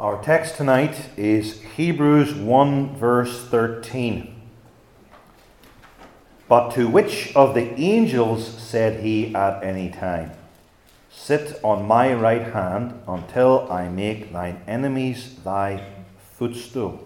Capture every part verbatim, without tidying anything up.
Our text tonight is Hebrews one verse thirteen. But to which of the angels said he at any time, Sit on my right hand until I make thine enemies thy footstool?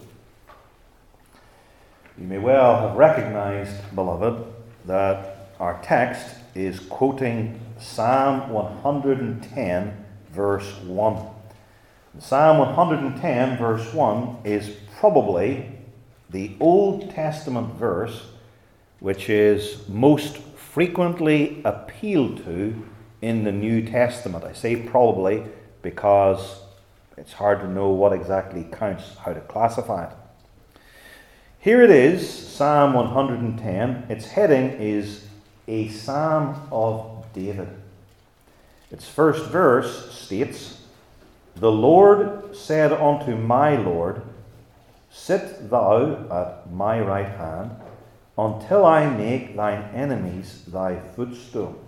You may well have recognized, beloved, that our text is quoting Psalm one hundred ten verse one. Psalm one hundred ten verse one is probably the Old Testament verse which is most frequently appealed to in the New Testament. I say probably because it's hard to know what exactly counts, how to classify it. Here it is, Psalm one hundred ten. Its heading is a Psalm of David. Its first verse states, The Lord said unto my Lord, Sit thou at my right hand, until I make thine enemies thy footstool.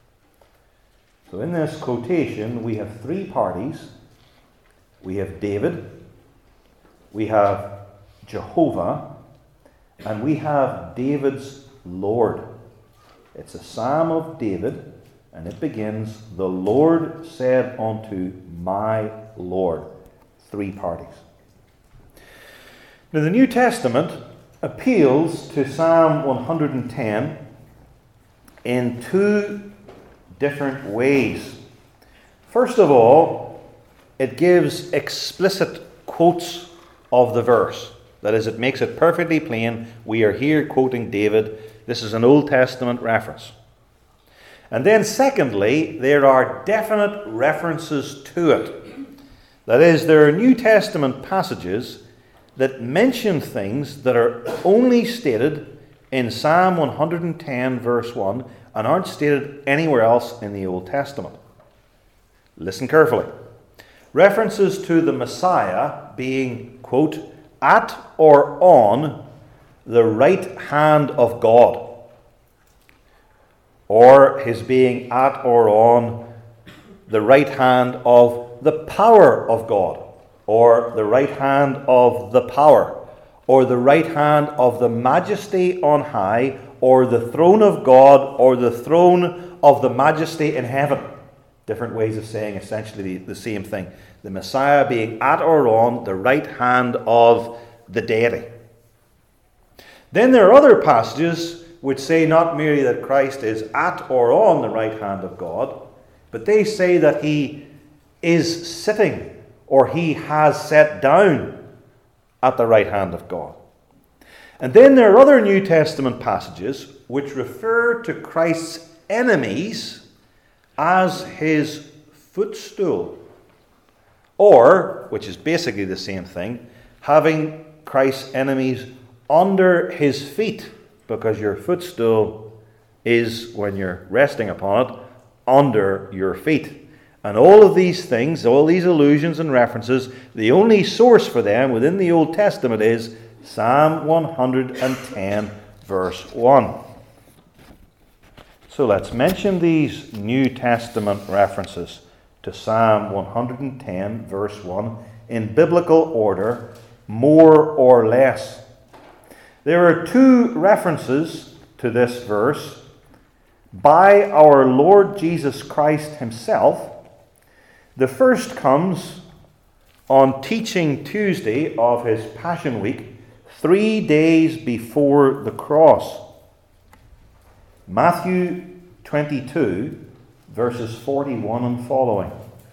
So in this quotation we have three parties. We have David, we have Jehovah, and we have David's Lord. It's a Psalm of David, and it begins, The Lord said unto my Lord. Three parties. Now the New Testament appeals to Psalm one hundred ten in two different ways. First of all, it gives explicit quotes of the verse. That is, it makes it perfectly plain. We are here quoting David. This is an Old Testament reference. And then secondly, there are definite references to it. That is, there are New Testament passages that mention things that are only stated in Psalm one hundred ten verse one and aren't stated anywhere else in the Old Testament. Listen carefully. References to the Messiah being, quote, at or on the right hand of God, or his being at or on the right hand of the power of God, or the right hand of the power, or the right hand of the majesty on high, or the throne of God, or the throne of the majesty in heaven. Different ways of saying essentially the, the same thing. The Messiah being at or on the right hand of the deity. Then there are other passages which say not merely that Christ is at or on the right hand of God, but they say that he is sitting or he has sat down at the right hand of God. And then there are other New Testament passages which refer to Christ's enemies as his footstool, or, which is basically the same thing, having Christ's enemies under his feet, because your footstool is, when you're resting upon it, under your feet. And all of these things, all these allusions and references, the only source for them within the Old Testament is Psalm one hundred ten, verse one. So let's mention these New Testament references to Psalm one hundred ten, verse one, in biblical order, more or less. There are two references to this verse by our Lord Jesus Christ himself. The first comes on Teaching Tuesday of his Passion Week, three days before the cross. Matthew twenty-two, verses forty-one and following.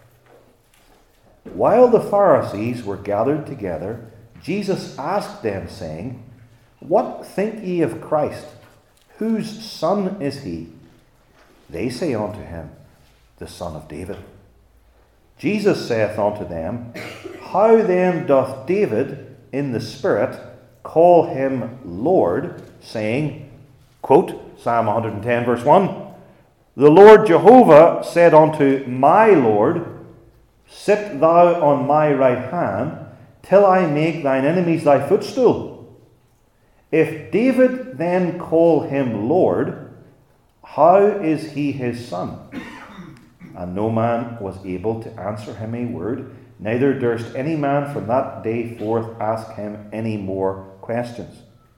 While the Pharisees were gathered together, Jesus asked them, saying, What think ye of Christ? Whose son is he? They say unto him, The son of David. Jesus saith unto them, How then doth David in the Spirit call him Lord, saying, quote, Psalm one hundred ten, verse one, The Lord Jehovah said unto my Lord, Sit thou on my right hand, till I make thine enemies thy footstool. If David then call him Lord, how is he his son? And no man was able to answer him a word, neither durst any man from that day forth ask him any more questions.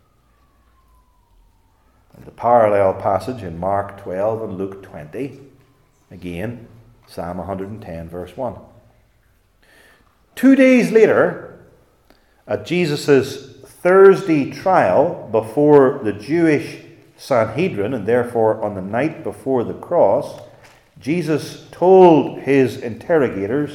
And the parallel passage in Mark twelve and Luke twenty, again, Psalm one hundred ten, verse one. Two days later, at Jesus' Thursday trial before the Jewish Sanhedrin, and therefore on the night before the cross, Jesus told his interrogators,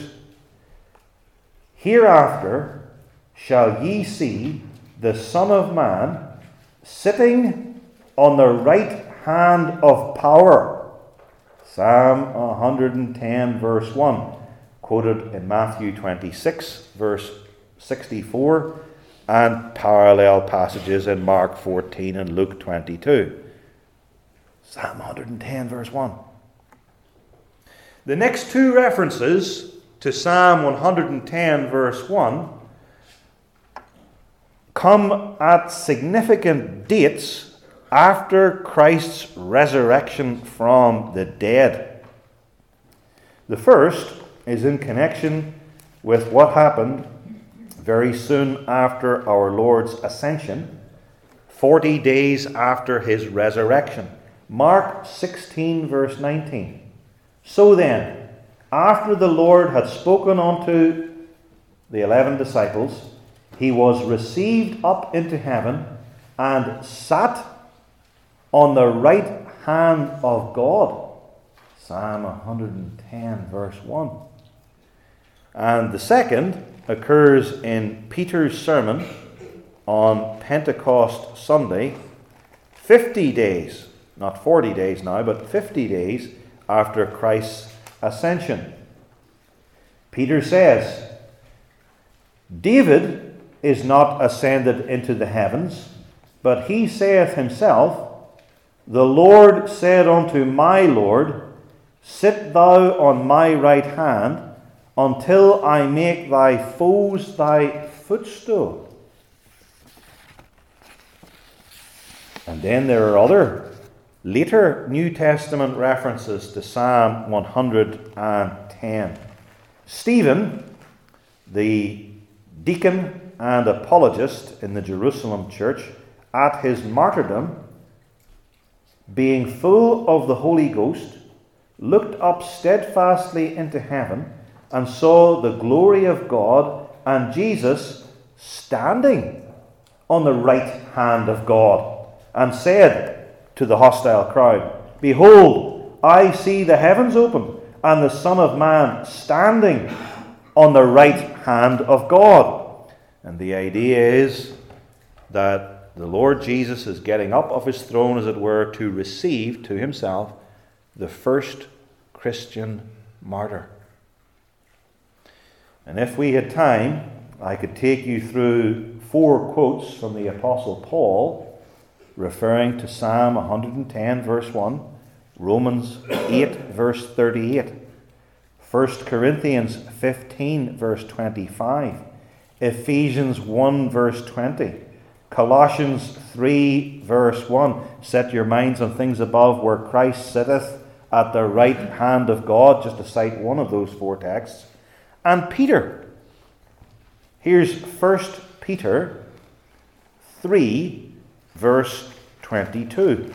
"Hereafter shall ye see the Son of Man sitting on the right hand of power." Psalm one hundred ten, verse one, quoted in Matthew twenty-six, verse sixty-four, and parallel passages in Mark fourteen and Luke twenty-two. Psalm one hundred ten, verse one. The next two references to Psalm one hundred ten, verse one, come at significant dates after Christ's resurrection from the dead. The first is in connection with what happened very soon after our Lord's ascension, forty days after his resurrection. Mark sixteen, verse nineteen. So then, after the Lord had spoken unto the eleven disciples, he was received up into heaven and sat on the right hand of God. Psalm one hundred ten, verse one. And the second occurs in Peter's sermon on Pentecost Sunday, fifty days, not forty days now, but fifty days after Christ's ascension. Peter says, "David is not ascended into the heavens, but he saith himself, The Lord said unto my Lord, Sit thou on my right hand, until I make thy foes thy footstool." And then there are other later New Testament references to Psalm one hundred ten. Stephen, the deacon and apologist in the Jerusalem church, at his martyrdom, being full of the Holy Ghost, looked up steadfastly into heaven and saw the glory of God and Jesus standing on the right hand of God, and said to the hostile crowd, "Behold, I see the heavens opened, and the Son of Man standing on the right hand of God." And the idea is that the Lord Jesus is getting up off his throne, as it were, to receive to himself the first Christian martyr. And if we had time, I could take you through four quotes from the Apostle Paul referring to Psalm one hundred ten, verse one, Romans eight, verse thirty-eight, First Corinthians fifteen, verse twenty-five, Ephesians one, verse twenty, Colossians three, verse one, "Set your minds on things above, where Christ sitteth at the right hand of God," just to cite one of those four texts. And Peter. Here's First Peter three, verse twenty-two.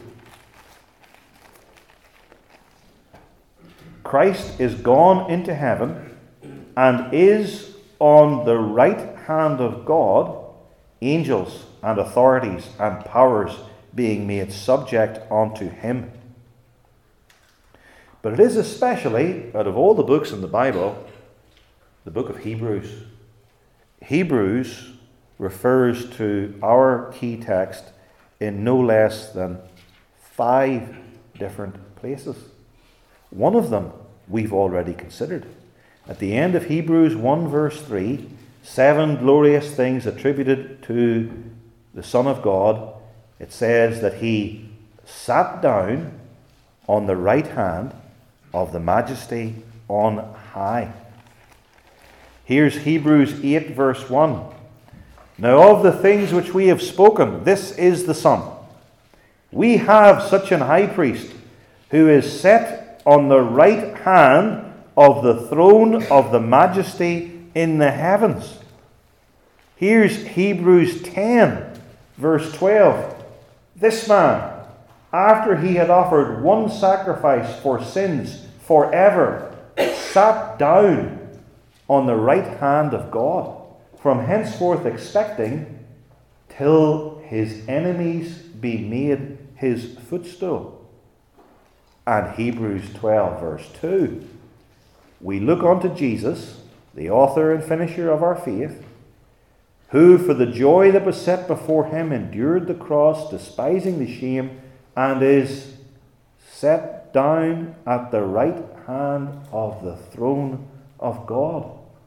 "Christ is gone into heaven, and is on the right hand of God, angels and authorities and powers being made subject unto him." But it is especially, out of all the books in the Bible, the book of Hebrews. Hebrews refers to our key text in no less than five different places. One of them we've already considered. At the end of Hebrews one, verse three, seven glorious things attributed to the Son of God. It says that he sat down on the right hand of the Majesty on high. Here's Hebrews eight, verse one. "Now of the things which we have spoken, this is the sum. We have such an high priest, who is set on the right hand of the throne of the Majesty in the heavens. Here's Hebrews ten, verse twelve. This man, after he had offered one sacrifice for sins forever, sat down on the right hand of God, from henceforth expecting till his enemies be made his footstool. And Hebrews twelve, verse two. We look unto Jesus, the author and finisher of our faith, who for the joy that was set before him endured the cross, despising the shame, and is set down at the right hand of the throne of God.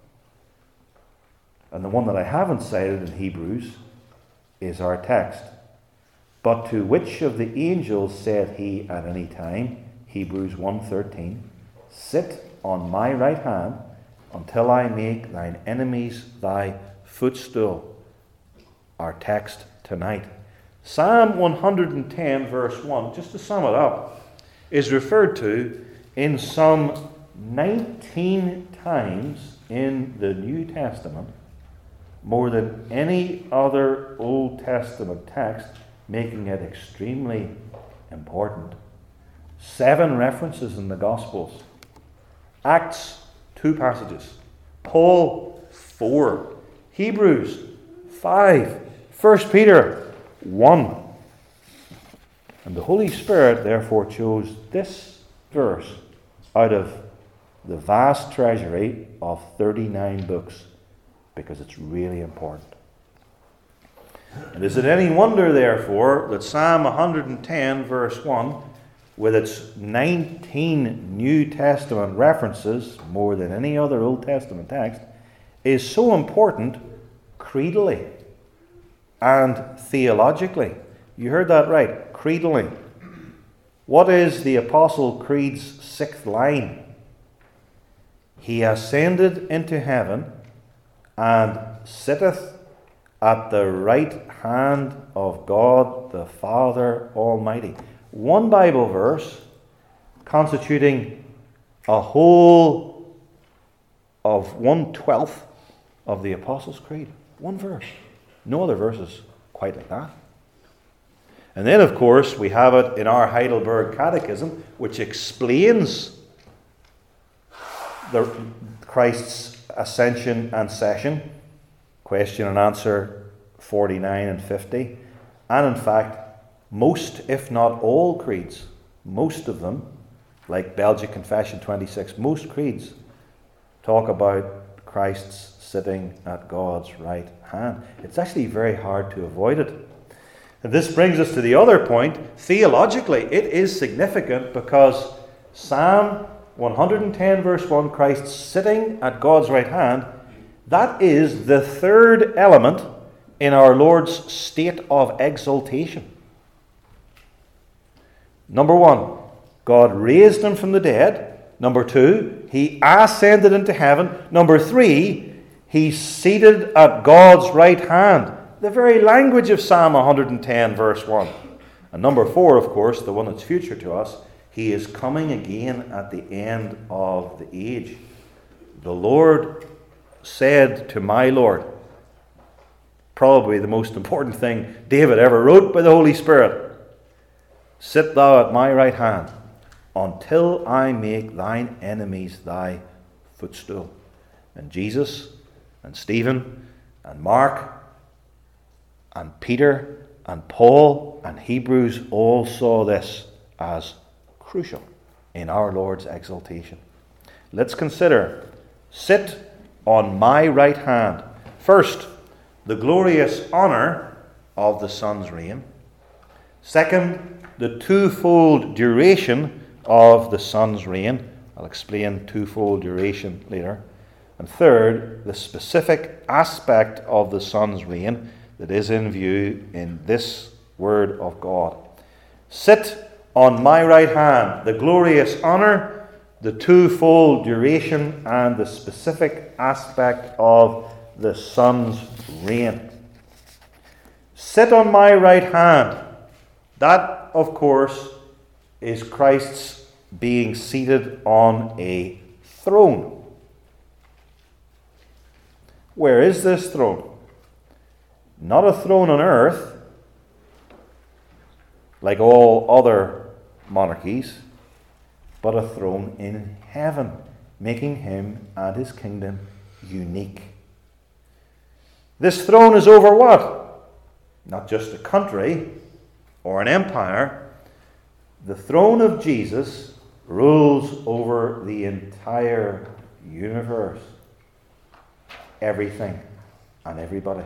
And the one that I haven't cited in Hebrews is our text. But to which of the angels said he at any time, Hebrews one thirteen, sit on my right hand until I make thine enemies thy footstool. Our text tonight. Psalm one hundred ten, verse one, just to sum it up, is referred to in some nineteen times in the New Testament, more than any other Old Testament text, making it extremely important. Seven references in the Gospels. Acts, two passages. Paul, four. Hebrews, five. First Peter, one. And the Holy Spirit therefore chose this verse out of the vast treasury of thirty-nine books, because it's really important. And is it any wonder, therefore, that Psalm one hundred ten, verse one, with its nineteen New Testament references, more than any other Old Testament text, is so important creedally and theologically? You heard that right, creedally. What is the Apostle Creed's sixth line? He ascended into heaven and sitteth at the right hand of God the Father Almighty. One Bible verse constituting a whole of one twelfth of the Apostles' Creed. One verse. No other verses quite like that. And then, of course, we have it in our Heidelberg Catechism, which explains the Christ's ascension and session, question and answer forty-nine and fifty. And in fact, most, if not all creeds, most of them, like Belgic Confession twenty-six, most creeds talk about Christ's sitting at God's right hand. It's actually very hard to avoid it. And this brings us to the other point. Theologically, it is significant because Psalm one hundred ten, verse one, Christ sitting at God's right hand, that is the third element in our Lord's state of exaltation. Number one, God raised him from the dead. Number two, he ascended into heaven. Number three, he's seated at God's right hand. The very language of Psalm one hundred ten, verse one. And number four, of course, the one that's future to us, he is coming again at the end of the age. The Lord said to my Lord, probably the most important thing David ever wrote by the Holy Spirit, sit thou at my right hand until I make thine enemies thy footstool. And Jesus and Stephen and Mark and Peter and Paul and Hebrews all saw this as crucial in our Lord's exaltation. Let's consider, sit on my right hand. First, the glorious honour of the Son's reign. Second, the twofold duration of the Son's reign. I'll explain twofold duration later. And third, the specific aspect of the Son's reign that is in view in this word of God. Sit on my right hand, the glorious honour, the twofold duration, and the specific aspect of the Son's reign. Sit on my right hand. That, of course, is Christ's being seated on a throne. Where is this throne? Not a throne on earth, like all other monarchies, but a throne in heaven, making him and his kingdom unique. This throne is over what? Not just a country or an empire. The throne of Jesus rules over the entire universe, everything and everybody.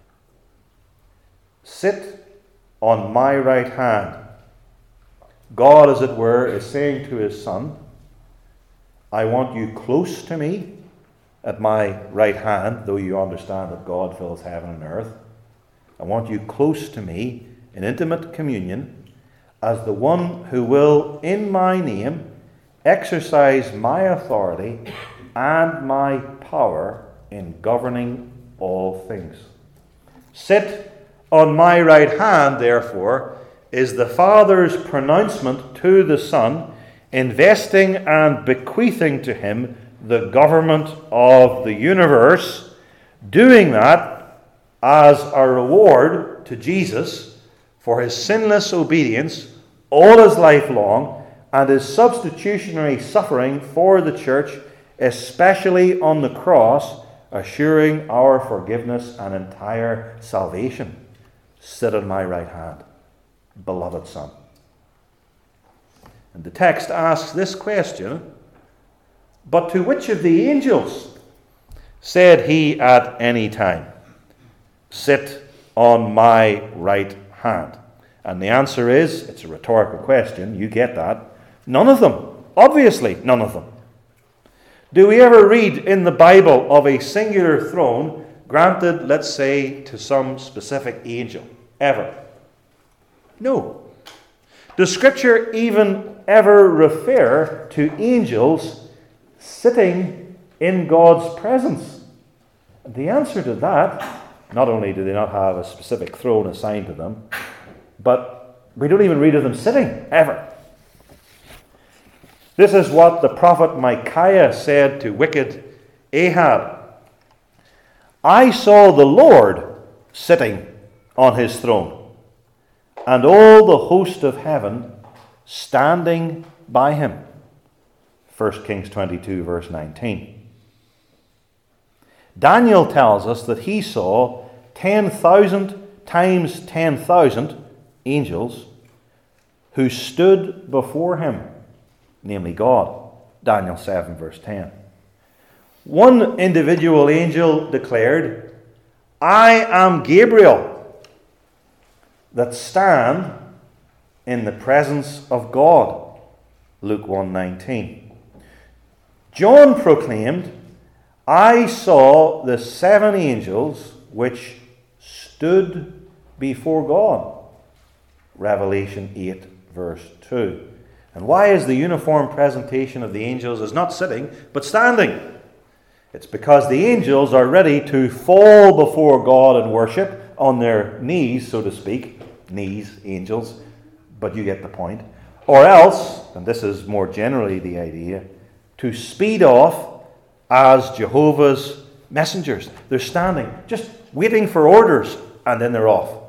Sit on my right hand. God, as it were, is saying to his Son, I want you close to me at my right hand, though you understand that God fills heaven and earth. I want you close to me in intimate communion as the one who will, in my name, exercise my authority and my power in governing all things. Sit on my right hand, therefore, is the Father's pronouncement to the Son, investing and bequeathing to him the government of the universe, doing that as a reward to Jesus for his sinless obedience all his life long and his substitutionary suffering for the church, especially on the cross, assuring our forgiveness and entire salvation. Sit on my right hand, beloved Son. And the text asks this question, but to which of the angels said he at any time, sit on my right hand? And the answer is, it's a rhetorical question, you get that, none of them. Obviously, none of them. Do we ever read in the Bible of a singular throne granted, let's say, to some specific angel? Ever? No. Does Scripture even ever refer to angels sitting in God's presence? The answer to that, not only do they not have a specific throne assigned to them, but we don't even read of them sitting, ever. This is what the prophet Micaiah said to wicked Ahab. I saw the Lord sitting on his throne, and all the host of heaven standing by him. First Kings twenty-two, verse nineteen. Daniel tells us that he saw ten thousand times ten thousand angels who stood before him, namely God. Daniel seven, verse ten. One individual angel declared, I am Gabriel, that stand in the presence of God. Luke one nineteen. John proclaimed, I saw the seven angels which stood before God. Revelation eight, verse two. And why is the uniform presentation of the angels as not sitting, but standing? It's because the angels are ready to fall before God and worship on their knees, so to speak. Knees, angels, but you get the point. Or else, and this is more generally the idea, to speed off as Jehovah's messengers. They're standing, just waiting for orders, and then they're off.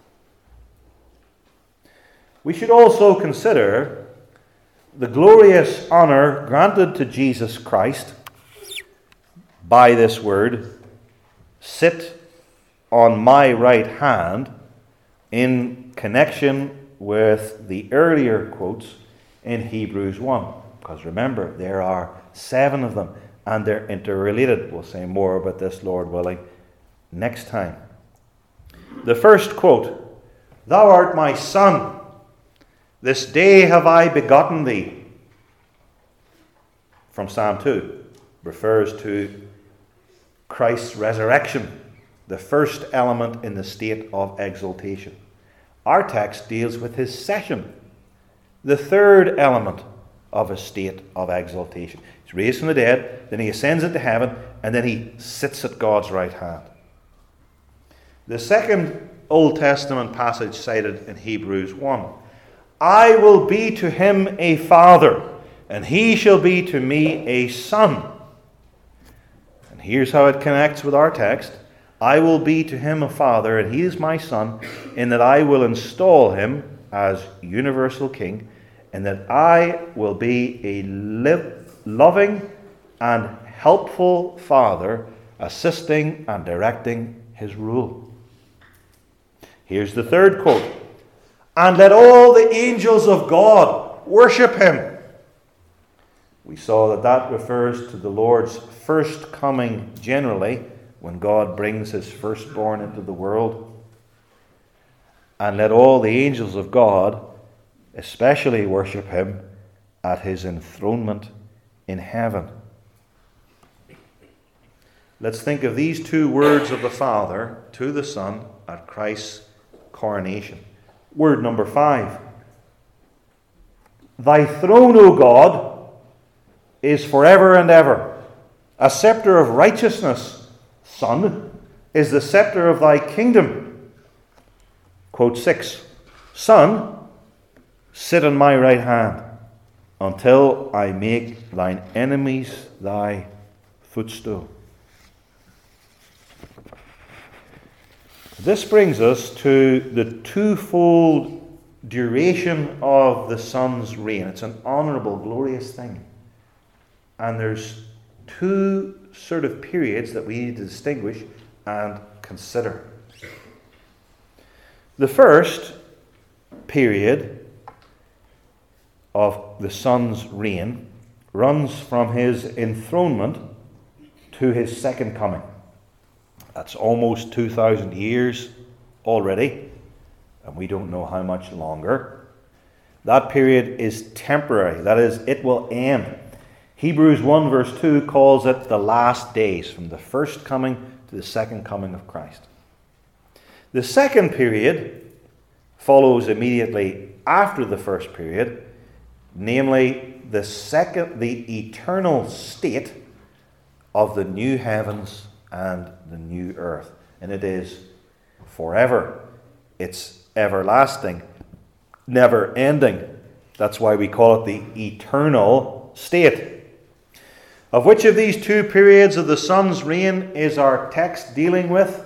We should also consider the glorious honor granted to Jesus Christ by this word, sit on my right hand, in connection with the earlier quotes in Hebrews one. Because remember, there are seven of them, and they're interrelated. We'll say more about this, Lord willing, next time. The first quote, Thou art my Son, this day have I begotten thee, from Psalm two, refers to Christ's resurrection, the first element in the state of exaltation. Our text deals with his session, the third element of a state of exaltation. He's raised from the dead, then he ascends into heaven, and then he sits at God's right hand. The second Old Testament passage cited in Hebrews one, I will be to him a father, and he shall be to me a son. And here's how it connects with our text. I will be to him a father, and he is my son, in that I will install him as universal king, and that I will be a live, loving and helpful father, assisting and directing his rule. Here's the third quote. And let all the angels of God worship him. We saw that that refers to the Lord's first coming generally, when God brings his firstborn into the world. And let all the angels of God especially worship him at his enthronement in heaven. Let's think of these two words of the Father to the Son at Christ's coronation. Word number five. Thy throne, O God, is forever and ever. A scepter of righteousness, Son, is the scepter of thy kingdom. Quote six. Son, sit on my right hand until I make thine enemies thy footstool. This brings us to the twofold duration of the Son's reign. It's an honourable, glorious thing. And there's two sort of periods that we need to distinguish and consider. The first period of the Son's reign runs from his enthronement to his second coming. That's almost two thousand years already, and we don't know how much longer. That period is temporary. That is, it will end. Hebrews one verse two calls it the last days, from the first coming to the second coming of Christ. The second period follows immediately after the first period, namely the second, the eternal state of the new heavens and the new earth. And it is forever. It's everlasting, never ending. That's why we call it the eternal state. Of which of these two periods of the Son's reign is our text dealing with?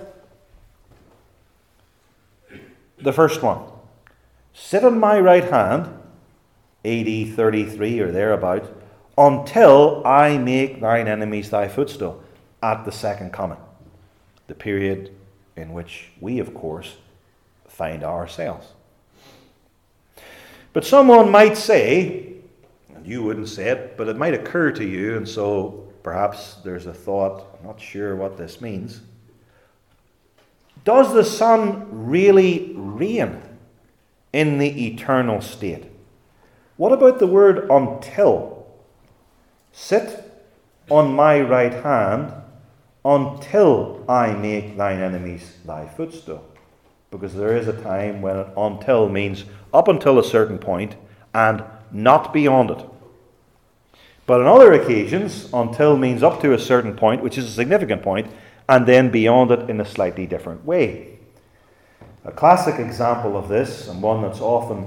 The first one. Sit on my right hand, A D thirty-three or thereabouts, until I make thine enemies thy footstool, at the second coming. The period in which we, of course, find ourselves. But someone might say, and you wouldn't say it, but it might occur to you, and so perhaps there's a thought, I'm not sure what this means. Does the Son really reign in the eternal state? What about the word until? Sit on my right hand until I make thine enemies thy footstool. Because there is a time when until means up until a certain point and not beyond it. But on other occasions, until means up to a certain point, which is a significant point, and then beyond it in a slightly different way. A classic example of this, and one that's often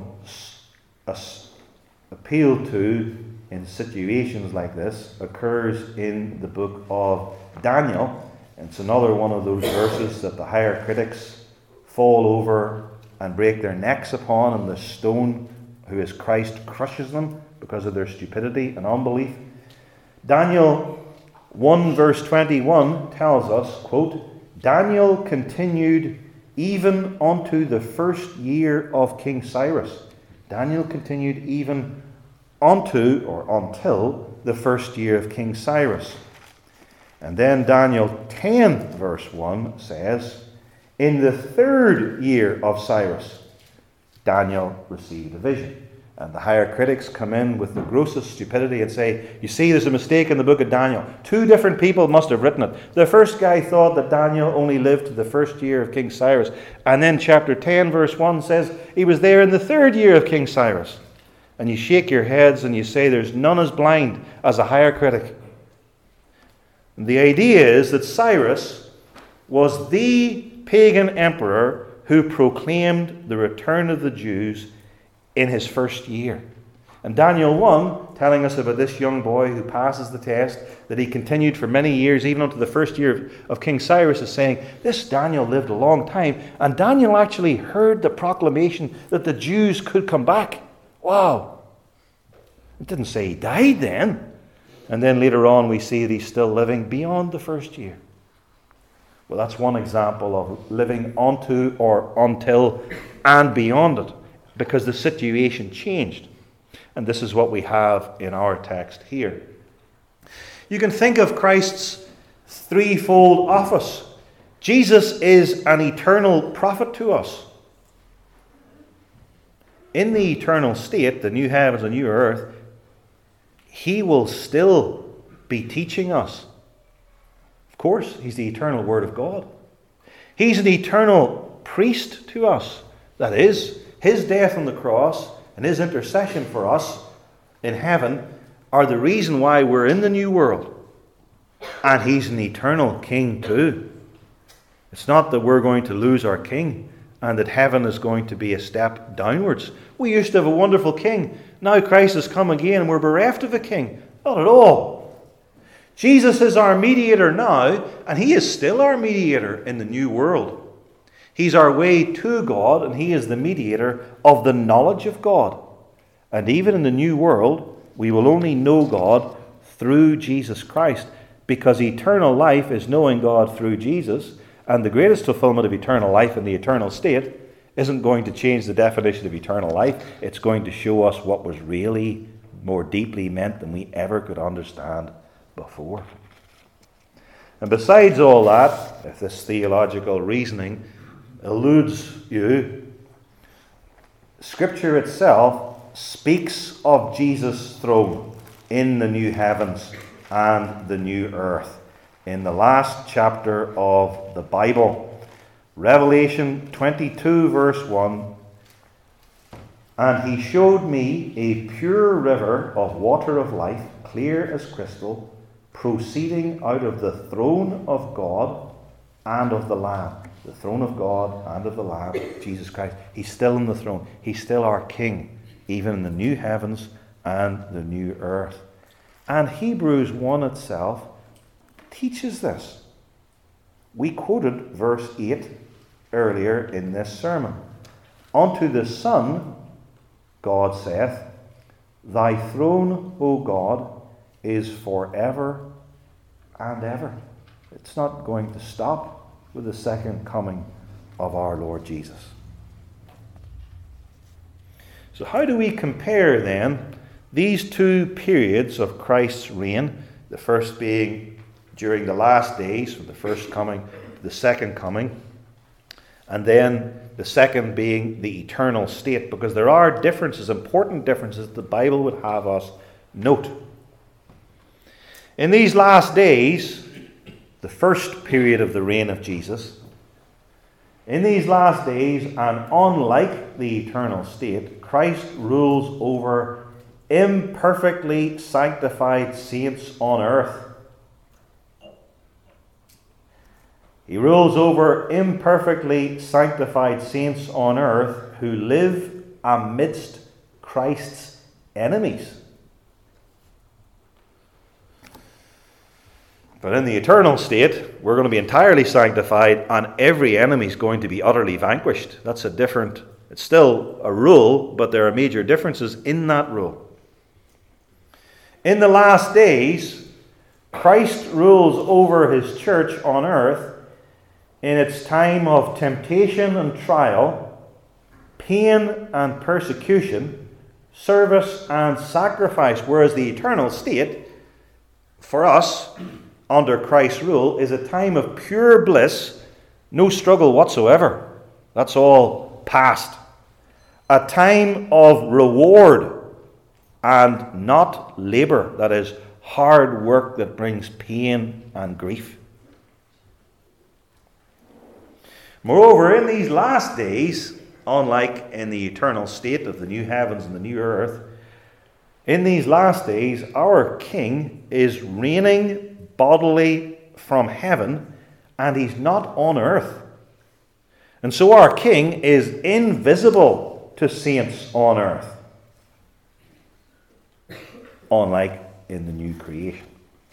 appealed to in situations like this, occurs in the book of Daniel. It's another one of those verses that the higher critics fall over and break their necks upon, and the stone who is Christ crushes them because of their stupidity and unbelief. Daniel one verse twenty-one tells us, quote, Daniel continued even unto the first year of King Cyrus. Daniel continued even unto or until the first year of King Cyrus. And then Daniel ten verse one says, in the third year of Cyrus, Daniel received a vision. And the higher critics come in with the grossest stupidity and say, you see, there's a mistake in the book of Daniel. Two different people must have written it. The first guy thought that Daniel only lived to the first year of King Cyrus. And then chapter ten verse one says he was there in the third year of King Cyrus. And you shake your heads and you say there's none as blind as a higher critic. And the idea is that Cyrus was the pagan emperor who proclaimed the return of the Jews in his first year. And Daniel one, telling us about this young boy who passes the test, that he continued for many years, even unto the first year of King Cyrus, is saying, this Daniel lived a long time. And Daniel actually heard the proclamation that the Jews could come back. Wow. It didn't say he died then. And then later on we see that he's still living beyond the first year. Well, that's one example of living onto or until and beyond it, because the situation changed. And this is what we have in our text here. You can think of Christ's threefold office. Jesus is an eternal prophet to us. In the eternal state, the new heavens and new earth, he will still be teaching us. Of course, he's the eternal Word of God. He's an eternal priest to us. That is, his death on the cross and his intercession for us in heaven are the reason why we're in the new world. And he's an eternal king too. It's not that we're going to lose our king and that heaven is going to be a step downwards. We used to have a wonderful king. Now Christ has come again and we're bereft of a king. Not at all. Jesus is our mediator now, and he is still our mediator in the new world. He's our way to God, and he is the mediator of the knowledge of God. And even in the new world, we will only know God through Jesus Christ, because eternal life is knowing God through Jesus, and the greatest fulfillment of eternal life in the eternal state isn't going to change the definition of eternal life. It's going to show us what was really more deeply meant than we ever could understand before. And besides all that, if this theological reasoning eludes you, Scripture itself speaks of Jesus' throne in the new heavens and the new earth. In the last chapter of the Bible, Revelation twenty-two verse one, and he showed me a pure river of water of life, clear as crystal, proceeding out of the throne of God and of the Lamb. The throne of God and of the Lamb, Jesus Christ. He's still on the throne. He's still our King, even in the new heavens and the new earth. And Hebrews one itself teaches this. We quoted verse eight earlier in this sermon. Unto the Son, God saith, thy throne, O God, is forever and ever. It's not going to stop with the second coming of our Lord Jesus. So how do we compare then these two periods of Christ's reign, the first being during the last days, from the first coming to the second coming, and then the second being the eternal state, because there are differences, important differences the Bible would have us note. In these last days, the first period of the reign of Jesus, in these last days, and unlike the eternal state, Christ rules over imperfectly sanctified saints on earth. He rules over imperfectly sanctified saints on earth who live amidst Christ's enemies. But in the eternal state, we're going to be entirely sanctified, and every enemy is going to be utterly vanquished. That's a different, it's still a rule, but there are major differences in that rule. In the last days, Christ rules over his church on earth in its time of temptation and trial, pain and persecution, service and sacrifice, whereas the eternal state, for us, under Christ's rule, is a time of pure bliss, no struggle whatsoever. That's all past. A time of reward and not labour, that is, hard work that brings pain and grief. Moreover, in these last days, unlike in the eternal state of the new heavens and the new earth, in these last days, our King is reigning bodily from heaven, and he's not on earth. And so our King is invisible to saints on earth. unlike in the new creation.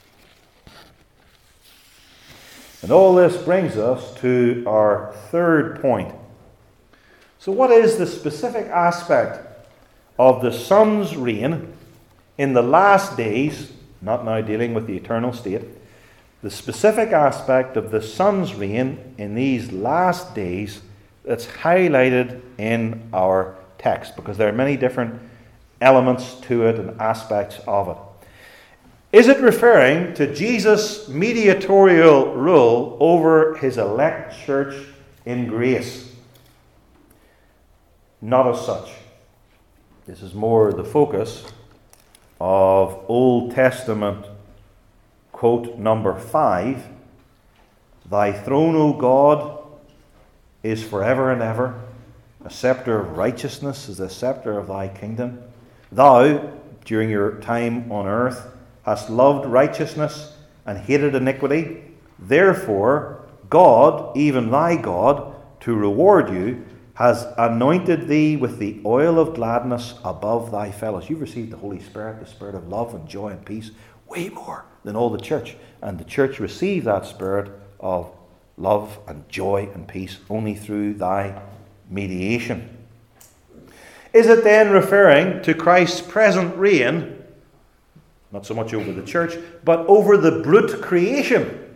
And all this brings us to our third point. So what is the specific aspect of the Son's reign in the last days, not now dealing with the eternal state, the specific aspect of the Son's reign in these last days that's highlighted in our text, because there are many different elements to it and aspects of it. Is it referring to Jesus' mediatorial rule over his elect church in grace? Not as such. This is more the focus of Old Testament quote number five. Thy throne, O God, is forever and ever. A scepter of righteousness is the scepter of thy kingdom. Thou, during your time on earth, hast loved righteousness and hated iniquity. Therefore, God, even thy God, to reward you, has anointed thee with the oil of gladness above thy fellows. You've received the Holy Spirit, the Spirit of love and joy and peace, way more than all the church. And the church received that Spirit of love and joy and peace only through thy mediation. Is it then referring to Christ's present reign, not so much over the church, but over the brute creation?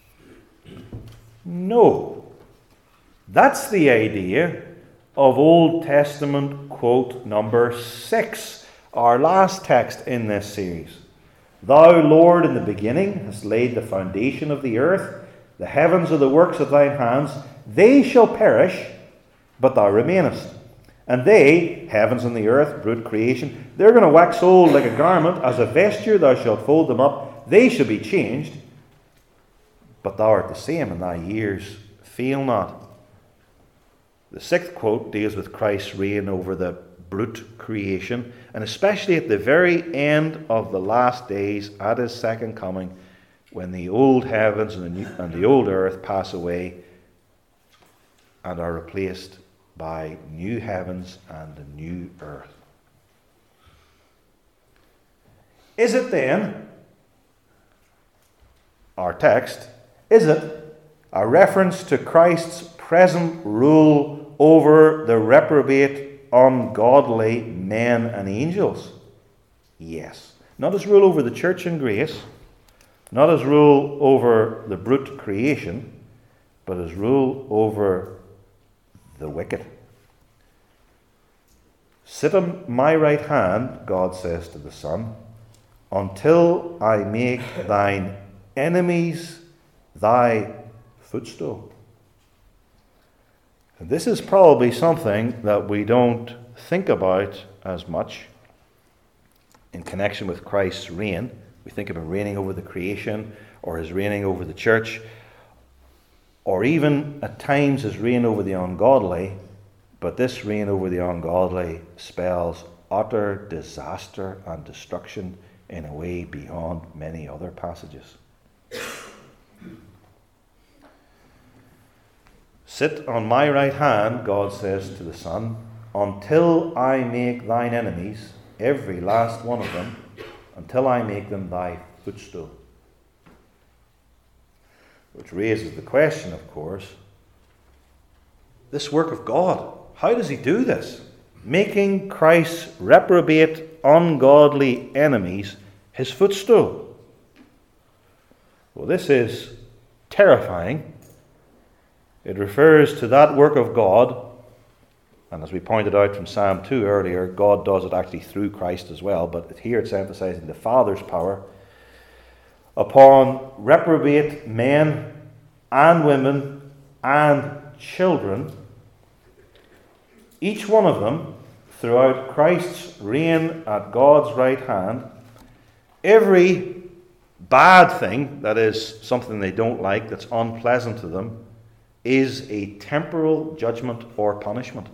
No. That's the idea of Old Testament quote number six, our last text in this series. Thou, Lord, in the beginning hast laid the foundation of the earth. The heavens are the works of thine hands. They shall perish, but thou remainest. And they, heavens and the earth, brute creation, they're going to wax old like a garment. As a vesture thou shalt fold them up. They shall be changed. But thou art the same, and thy years fail not. The sixth quote deals with Christ's reign over the brute creation, and especially at the very end of the last days, at his second coming, when the old heavens and the, new, and the old earth pass away and are replaced by new heavens and a new earth. Is it then, our text, is it a reference to Christ's present rule over the reprobate, ungodly men and angels? Yes. Not his rule over the church in grace, not his rule over the brute creation, but his rule over the wicked. Sit on my right hand, God says to the Son, until I make thine enemies thy footstool. And this is probably something that we don't think about as much in connection with Christ's reign. We think of him reigning over the creation, or his reigning over the church, or even at times his reign over the ungodly. But this reign over the ungodly spells utter disaster and destruction in a way beyond many other passages. Sit on my right hand, God says to the Son, until I make thine enemies, every last one of them, until I make them thy footstool. Which raises the question, of course, this work of God, how does he do this? Making Christ's reprobate, ungodly enemies his footstool. Well, this is terrifying. It refers to that work of God, and as we pointed out from Psalm two earlier, God does it actually through Christ as well, but here it's emphasizing the Father's power upon reprobate men and women and children, each one of them, throughout Christ's reign at God's right hand. Every bad thing, that is something they don't like, that's unpleasant to them, is a temporal judgment or punishment.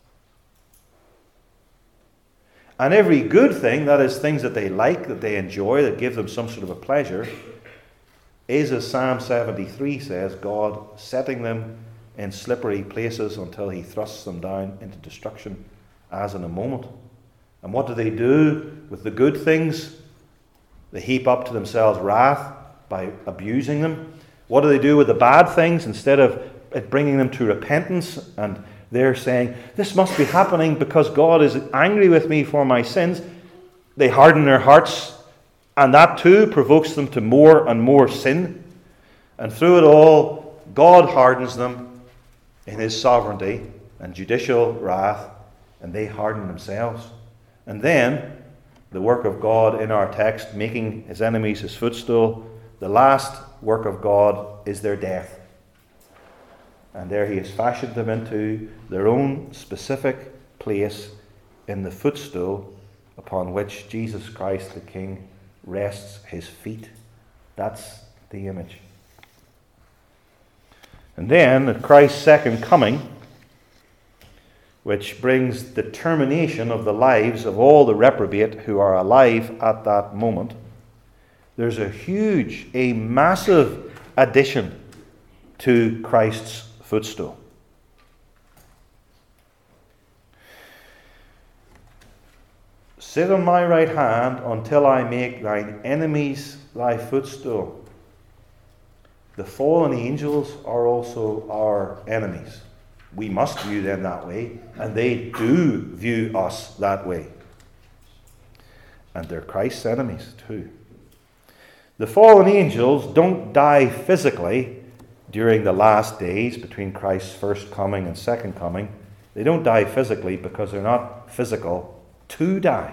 And every good thing, that is things that they like, that they enjoy, that give them some sort of a pleasure, is, as Psalm seventy-three says, God setting them in slippery places until he thrusts them down into destruction as in a moment. And what do they do with the good things They heap up to themselves wrath by abusing them. What do they do with the bad things? Instead of it bringing them to repentance, and they're saying, this must be happening because God is angry with me for my sins, they harden their hearts, and that too provokes them to more and more sin. And through it all, God hardens them in his sovereignty and judicial wrath, and they harden themselves. And then, the work of God in our text, making his enemies his footstool, the last work of God is their death. And there he has fashioned them into their own specific place in the footstool upon which Jesus Christ the King rests his feet. That's the image. And then at Christ's second coming, which brings the termination of the lives of all the reprobate who are alive at that moment, there's a huge, a massive addition to Christ's footstool. Sit on my right hand until I make thine enemies thy footstool. The fallen angels are also our enemies. We must view them that way, and they do view us that way. And they're Christ's enemies too. The fallen angels don't die physically during the last days between Christ's first coming and second coming. They don't die physically because they're not physical to die.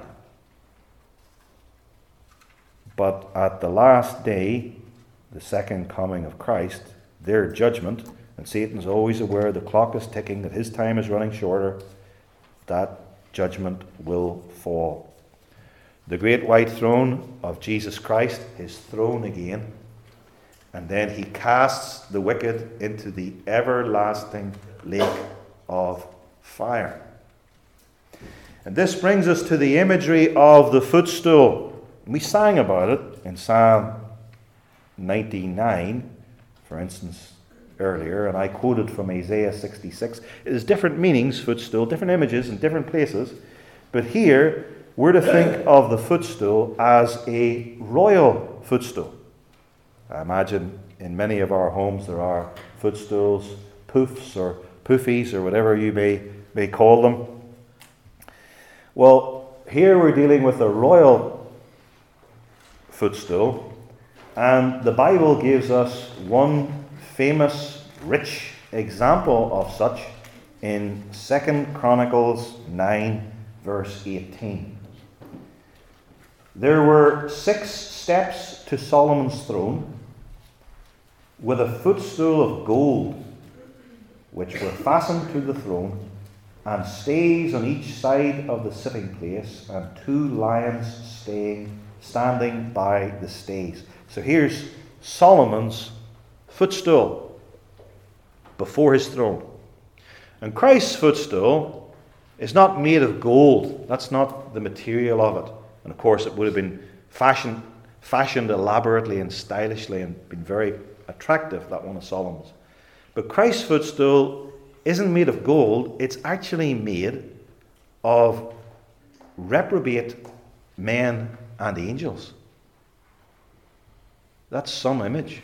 But at the last day, the second coming of Christ, their judgment, and Satan's always aware the clock is ticking, that his time is running shorter, that judgment will fall. The great white throne of Jesus Christ, his throne again, and then he casts the wicked into the everlasting lake of fire. And this brings us to the imagery of the footstool. We sang about it in Psalm ninety-nine, for instance, earlier, and I quoted from Isaiah sixty-six. It has different meanings, footstool, different images in different places, but here we're to think of the footstool as a royal footstool. I imagine in many of our homes there are footstools, poofs or poofies or whatever you may, may call them. Well, here we're dealing with a royal footstool, and the Bible gives us one famous, rich example of such in Second Chronicles nine, verse eighteen. There were six steps to Solomon's throne, with a footstool of gold, which were fastened to the throne, and stays on each side of the sitting place, and two lions staying, standing by the stays. So here's Solomon's footstool before his throne. And Christ's footstool is not made of gold. That's not the material of it. And of course it would have been fashioned, fashioned elaborately and stylishly and been very attractive, that one of Solomon's. But Christ's footstool isn't made of gold. It's actually made of reprobate men and angels. That's some image.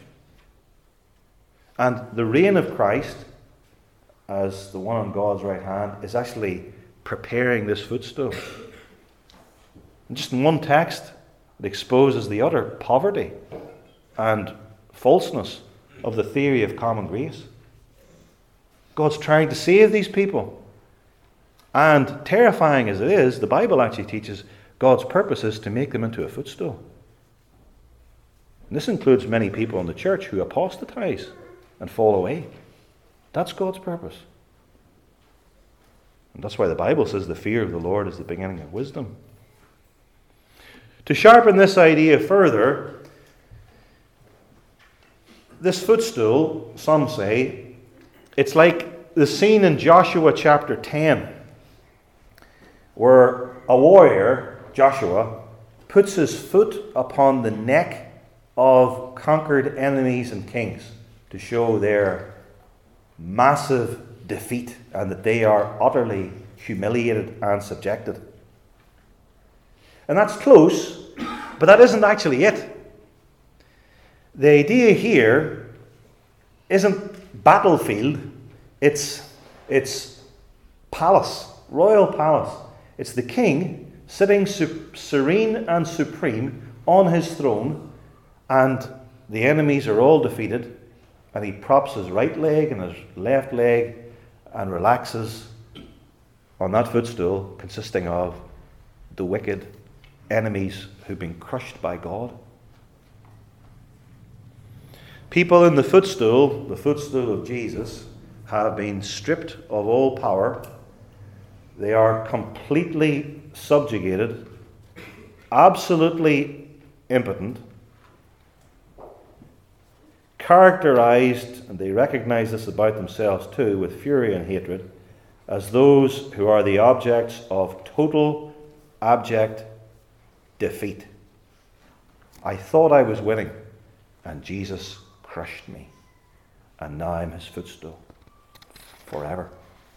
And the reign of Christ, as the one on God's right hand, is actually preparing this footstool. And just in one text, it exposes the utter poverty and falseness of the theory of common grace. God's trying to save these people. And terrifying as it is, the Bible actually teaches God's purpose is to make them into a footstool. And this includes many people in the church who apostatize and fall away. That's God's purpose. And that's why the Bible says the fear of the Lord is the beginning of wisdom. To sharpen this idea further, this footstool, some say, it's like the scene in Joshua chapter ten, where a warrior, Joshua, puts his foot upon the neck of conquered enemies and kings to show their massive defeat and that they are utterly humiliated and subjected. And that's close, But that isn't actually it. The idea here isn't battlefield, it's, it's palace, royal palace. It's the king sitting su- serene and supreme on his throne, and the enemies are all defeated, and he props his right leg and his left leg and relaxes on that footstool consisting of the wicked enemies who've been crushed by God. People in the footstool, the footstool of Jesus, have been stripped of all power. They are completely subjugated, absolutely impotent, characterized, and they recognize this about themselves too, with fury and hatred, as those who are the objects of total, abject defeat. I thought I was winning, and Jesus crushed me, and now I'm his footstool forever.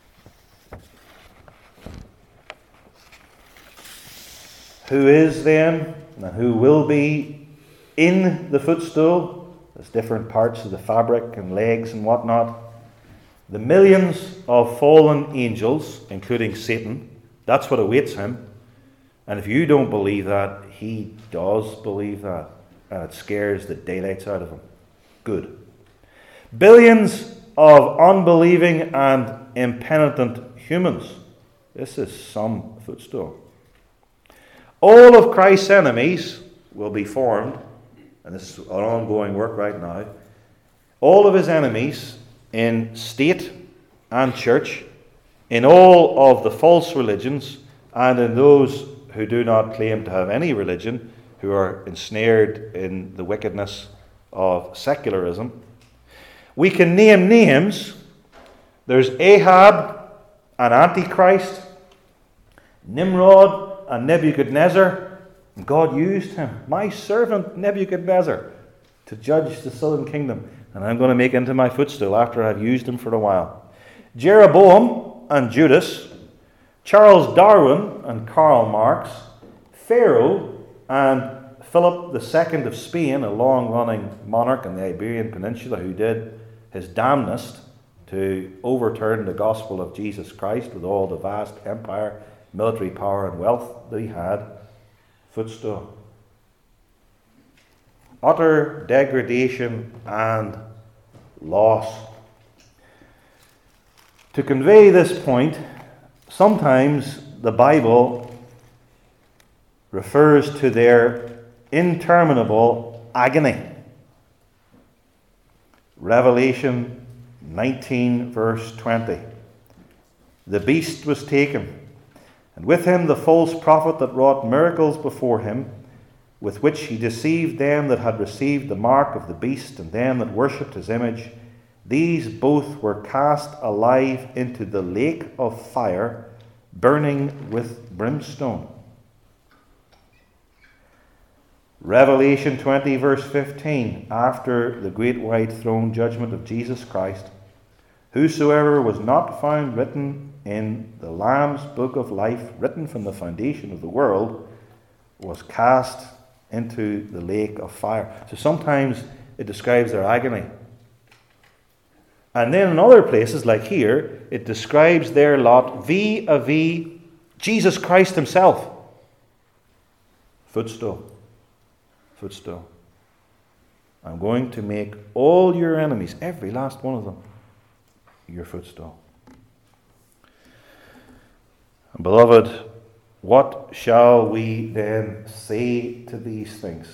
Who is then, and who will be in the footstool? There's different parts of the fabric and legs and whatnot. The millions of fallen angels, including Satan, that's what awaits him. And if you don't believe that, he does believe that. And it scares the daylights out of him. Good. Billions of unbelieving and impenitent humans. This is some footstool. All of Christ's enemies will be formed, and this is an ongoing work right now. All of his enemies in state and church, in all of the false religions, and in those who do not claim to have any religion, who are ensnared in the wickedness of secularism. We can name names. There's Ahab and Antichrist, Nimrod and Nebuchadnezzar. And God used him, my servant Nebuchadnezzar, to judge the southern kingdom. And I'm going to make into my footstool after I've used him for a while. Jeroboam and Judas, Charles Darwin and Karl Marx, Pharaoh and Philip the Second of Spain, a long-running monarch in the Iberian Peninsula who did his damnedest to overturn the gospel of Jesus Christ with all the vast empire, military power and wealth that he had. Footstool. Utter degradation and loss. To convey this point, sometimes the Bible refers to their interminable agony. Revelation nineteen, verse twenty. The beast was taken, and with him the false prophet that wrought miracles before him, with which he deceived them that had received the mark of the beast and them that worshipped his image. These both were cast alive into the lake of fire, burning with brimstone. Revelation twenty, verse fifteen. After the great white throne judgment of Jesus Christ, whosoever was not found written in the Lamb's book of life, written from the foundation of the world, was cast into the lake of fire. So sometimes it describes their agony. And then in other places, like here, it describes their lot vis-a-vis Jesus Christ himself. Footstool. Footstool. I'm going to make all your enemies, every last one of them, your footstool. And beloved, what shall we then say to these things?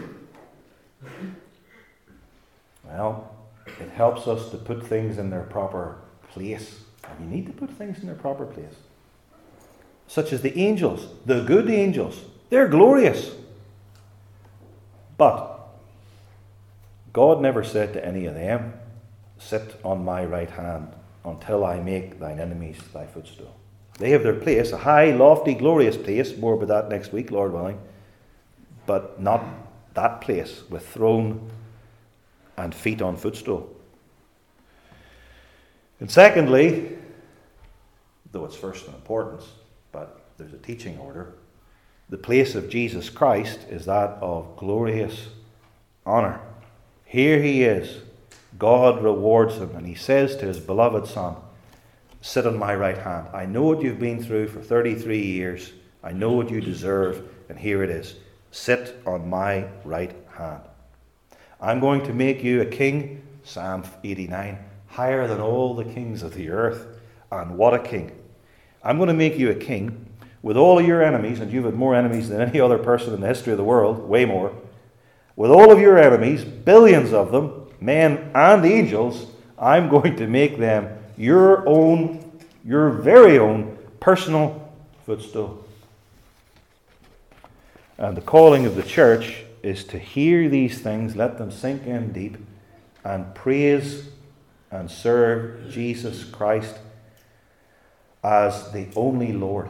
Well, it helps us to put things in their proper place. And you need to put things in their proper place. Such as the angels, the good angels. They're glorious. But God never said to any of them, sit on my right hand until I make thine enemies thy footstool. They have their place, a high, lofty, glorious place. More about that next week, Lord willing. But not that place with throne and feet on footstool. And secondly, though it's first in importance, but there's a teaching order, The place of Jesus Christ is that of glorious honor. Here he is. God rewards him, and he says to his beloved Son, sit on my right hand. I know what you've been through for thirty-three years. I know what you deserve, and here it is. Sit on my right hand. I'm going to make you a king, Psalm eighty-nine, higher than all the kings of the earth. And what a king. I'm going to make you a king with all of your enemies, and you've had more enemies than any other person in the history of the world, way more. With all of your enemies, billions of them, men and angels, I'm going to make them your own, your very own personal footstool. And the calling of the church is to hear these things, let them sink in deep, and praise and serve Jesus Christ as the only Lord.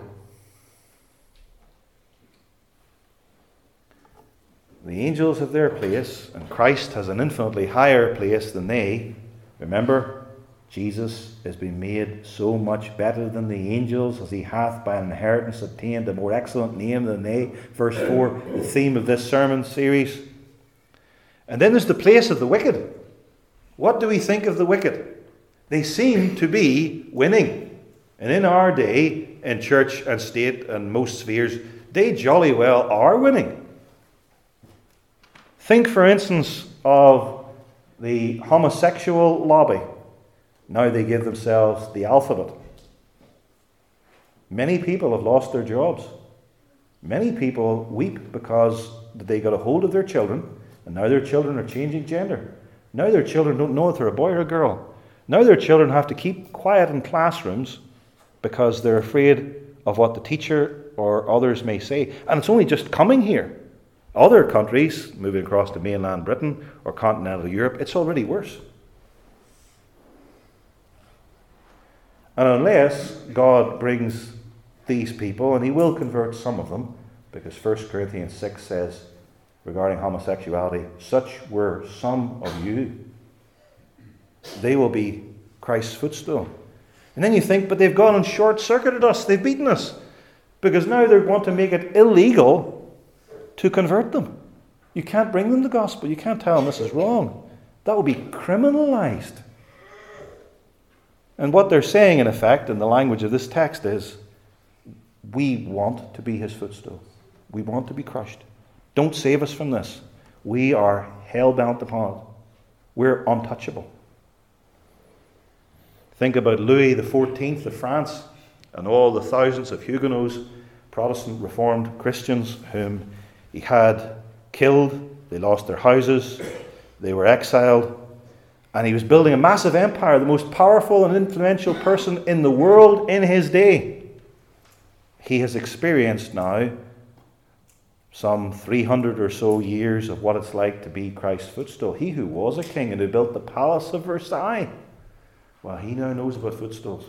The angels have their place, and Christ has an infinitely higher place than they. Remember, Jesus has been made so much better than the angels, as he hath by an inheritance obtained a more excellent name than they. Verse four, the theme of this sermon series. And then there's the place of the wicked. What do we think of the wicked? They seem to be winning. And in our day, in church and state and most spheres, they jolly well are winning. Think, for instance, of the homosexual lobby. Now they give themselves the alphabet. Many people have lost their jobs. Many people weep because they got a hold of their children, and now their children are changing gender. Now their children don't know if they're a boy or a girl. Now their children have to keep quiet in classrooms because they're afraid of what the teacher or others may say. And it's only just coming here. Other countries, moving across to mainland Britain or continental Europe, it's already worse. And unless God brings these people, and he will convert some of them, because First Corinthians six says regarding homosexuality, such were some of you. They will be Christ's footstool. And then you think, but they've gone and short-circuited us. They've beaten us. Because now they want to make it illegal to convert them. You can't bring them the gospel. You can't tell them this is wrong. That will be criminalized. And what they're saying, in effect, in the language of this text is, we want to be his footstool. We want to be crushed. Don't save us from this. We are hell-bound upon it. We're untouchable. Think about Louis the fourteenth of France and all the thousands of Huguenots, Protestant Reformed Christians whom he had killed. They lost their houses. They were exiled. And he was building a massive empire, the most powerful and influential person in the world in his day. He has experienced now some three hundred or so years of what it's like to be Christ's footstool. He who was a king and who built the palace of Versailles, well, he now knows about footstools.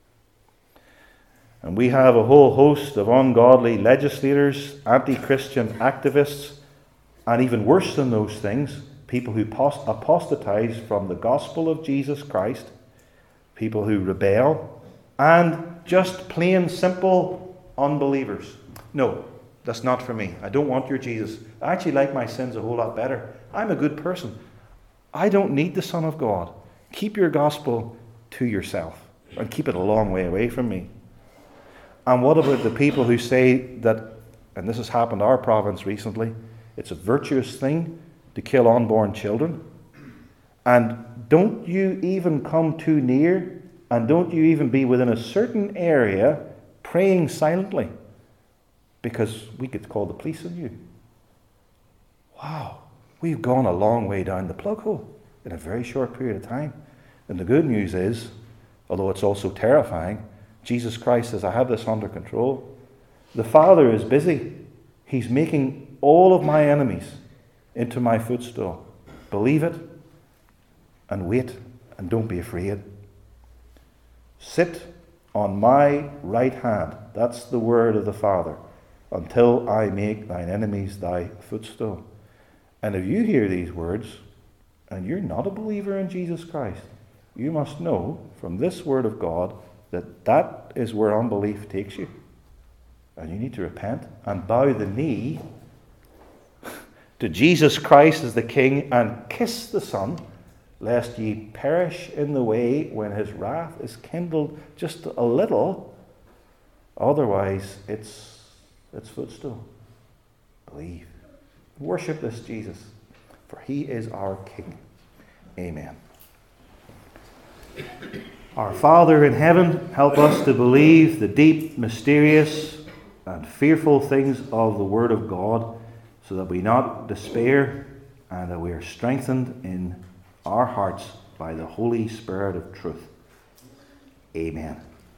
And we have a whole host of ungodly legislators, anti-Christian activists, and even worse than those things, people who apostatize from the gospel of Jesus Christ, people who rebel, and just plain simple unbelievers. No, that's not for me. I don't want your Jesus. I actually like my sins a whole lot better. I'm a good person. I don't need the Son of God. Keep your gospel to yourself and keep it a long way away from me. And what about the people who say that, and this has happened to our province recently, it's a virtuous thing to kill unborn children? And don't you even come too near, and don't you even be within a certain area praying silently, because we could call the police on you. Wow, we've gone a long way down the plug hole in a very short period of time. And the good news is, although it's also terrifying, Jesus Christ says, I have this under control. The Father is busy. He's making all of my enemies into my footstool. Believe it and wait, and don't be afraid. Sit on my right hand. That's the word of the Father. Until I make thine enemies thy footstool. And if you hear these words, and you're not a believer in Jesus Christ, you must know from this word of God that that is where unbelief takes you. And you need to repent and bow the knee to Jesus Christ as the King and kiss the Son, lest ye perish in the way when his wrath is kindled just a little. Otherwise, it's, it's footstool. Believe. Worship this Jesus, for he is our King. Amen. Our Father in heaven, help us to believe the deep, mysterious, and fearful things of the Word of God, so that we not despair and that we are strengthened in our hearts by the Holy Spirit of truth. Amen.